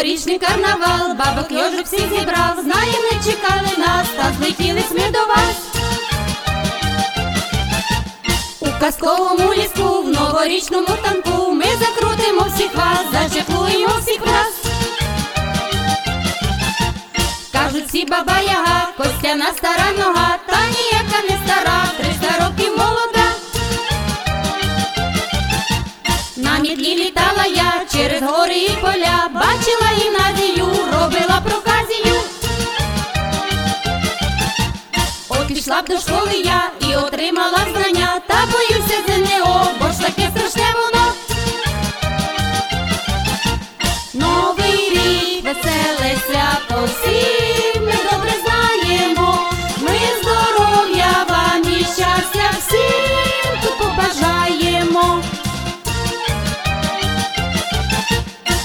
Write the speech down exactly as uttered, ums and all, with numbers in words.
Новорічний карнавал, бабок йожик всіх зібрав. Знаєм, не чекали нас, та злетілись ми до вас. У казковому ліску, в новорічному танку ми закрутимо всіх вас, зачеклуємо всіх вас. Кажуть всі баба Яга, Костяна стара нога, та ніяка не стара, триста років молода. На мітлі літала я через гори і поля, бачила гімназію, робила проказію. От пішла б до школи я і отримала знання, та боюся ЗНО, бо ж таке страшне воно. Новий рік, веселе свято.